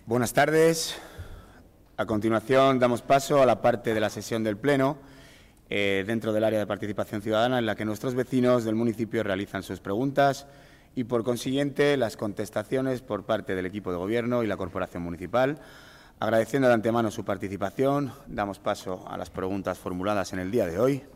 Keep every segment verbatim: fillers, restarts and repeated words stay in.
Buenas tardes. A continuación damos paso a la parte de la sesión del Pleno eh, dentro del área de participación ciudadana en la que nuestros vecinos del municipio realizan sus preguntas y, por consiguiente, las contestaciones por parte del equipo de Gobierno y la Corporación Municipal. Agradeciendo de antemano su participación, damos paso a las preguntas formuladas en el día de hoy.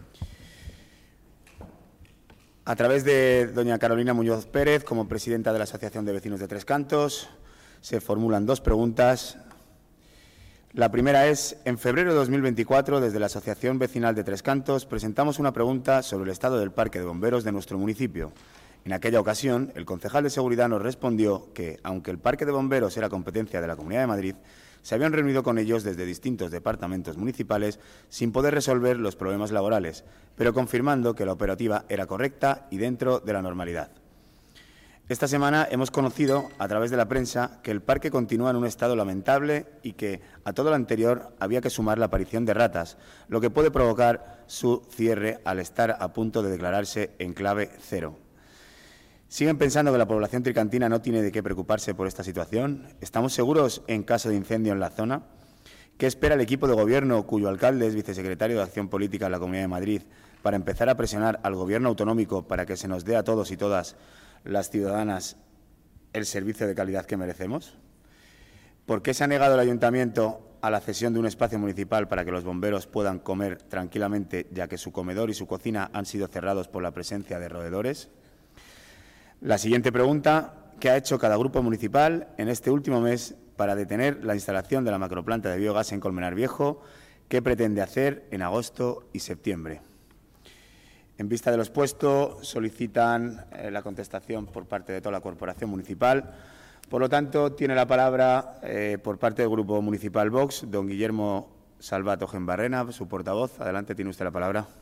A través de doña Carolina Muñoz Pérez, como presidenta de la Asociación de Vecinos de Tres Cantos, se formulan dos preguntas. La primera es, en febrero de dos mil veinticuatro, desde la Asociación Vecinal de Tres Cantos, presentamos una pregunta sobre el estado del Parque de Bomberos de nuestro municipio. En aquella ocasión, el concejal de Seguridad nos respondió que, aunque el Parque de Bomberos era competencia de la Comunidad de Madrid, se habían reunido con ellos desde distintos departamentos municipales sin poder resolver los problemas laborales, pero confirmando que la operativa era correcta y dentro de la normalidad. Esta semana hemos conocido, a través de la prensa, que el parque continúa en un estado lamentable y que, a todo lo anterior, había que sumar la aparición de ratas, lo que puede provocar su cierre al estar a punto de declararse enclave cero. ¿Siguen pensando que la población tricantina no tiene de qué preocuparse por esta situación? ¿Estamos seguros en caso de incendio en la zona? ¿Qué espera el equipo de Gobierno, cuyo alcalde es vicesecretario de Acción Política en la Comunidad de Madrid, para empezar a presionar al Gobierno autonómico para que se nos dé a todos y todas las ciudadanas el servicio de calidad que merecemos? ¿Por qué se ha negado el Ayuntamiento a la cesión de un espacio municipal para que los bomberos puedan comer tranquilamente, ya que su comedor y su cocina han sido cerrados por la presencia de roedores? La siguiente pregunta, ¿qué ha hecho cada grupo municipal en este último mes para detener la instalación de la macroplanta de biogás en Colmenar Viejo? ¿Qué pretende hacer en agosto y septiembre? En vista de lo expuesto, solicitan eh, la contestación por parte de toda la Corporación Municipal. Por lo tanto, tiene la palabra, eh, por parte del Grupo Municipal Vox, don Guillermo Salvato Gembarrena, su portavoz. Adelante, tiene usted la palabra.